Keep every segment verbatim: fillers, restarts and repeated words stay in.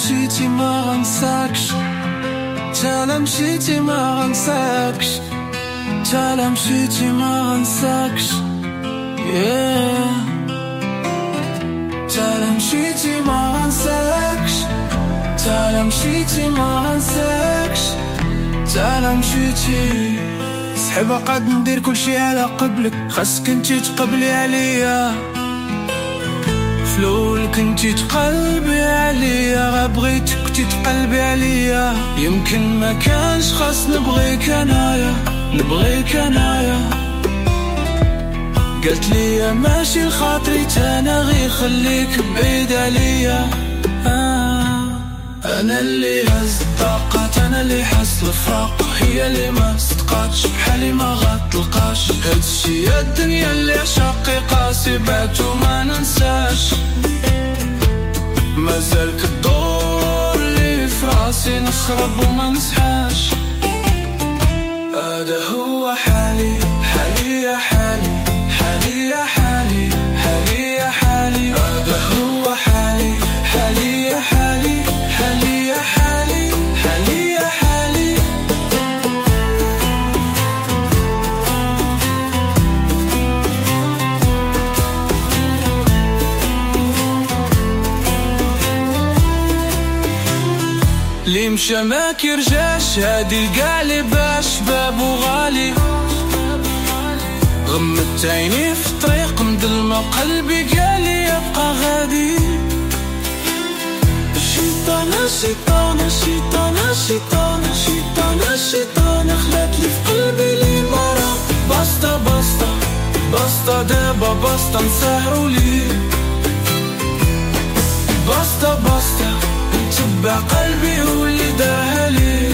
مشيتي ما غنساكش، تالا مشيتي ما غنساكش، تالا مشيتي ما غنساكش، yeah. تالا مشيتي ما غنساكش، تالا مشيتي ما غنساكش، تالا مشيتي. صحيبة قد ندير كل شي على قبلك، خاصك انتي تقبلي عليا، فلول كنتي تقلبي عليا، غبغيتك كنتي تقلبي عليا. يمكن ما كانش خاص نبغيك انايا، نبغيك انايا. قلت لي ماشي لخاطري تانا غي خليك بعيد عليا. آه انا اللي هز الطاقات، انا اللي حس الفراق، هي اللي ما صدقاتش بحالي ما غتلقاش. هادشي يا الدنيا اللي عشاقي قاسي بعت وما ننساش. مازال كدور لي فراسي نخرب وما نصحاش. هذا هو حالي، حالي يا حالي، حالي يا حالي، حالي يا حالي. هذا هو حالي، حالي يا حالي، حالي يا حالي، حالي يا حالي. اللي مشى ما كيرجعش، هادي القالي باش بابو غالي. غمت عيني في الطريق مظلمة، قلبي قالي يبقى غادي. الشيطانة الشيطانة الشيطانة الشيطانة الشيطانة الشيطانة خلات لي في قلبي لي مرة. بسطة بسطة بسطة دابا بسطة نسهروا لي. بسطة بسطة نتبع قلبي واللي داها لي.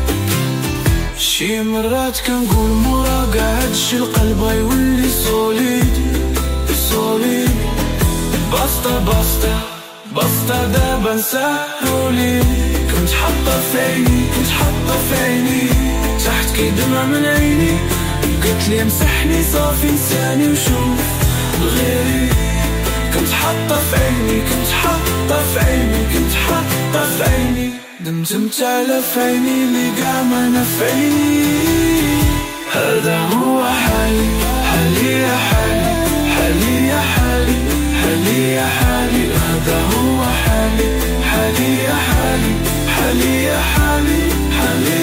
شي مرات كنقول مورا قاعد شي القلب غيولي سوليد سوليد. بسطة بسطة بسطة دابا نسهرولي. كنت حاطة في عيني، كنت حاطة في عيني، تحت كي دمع من عيني. قلت لي مسحني صافي نساني وشوف غيري. كنت حاطة في عيني، كنت حاطة في عيني، كنت حاطة في عيني. دمتمت على في عيني اللي قاع ما نفعيني. هذا هو حالي، حالي يا حالي، حالي يا حالي، حالي يا حالي. هذا هو حالي، حالي يا حالي، حالي يا حالي، حالي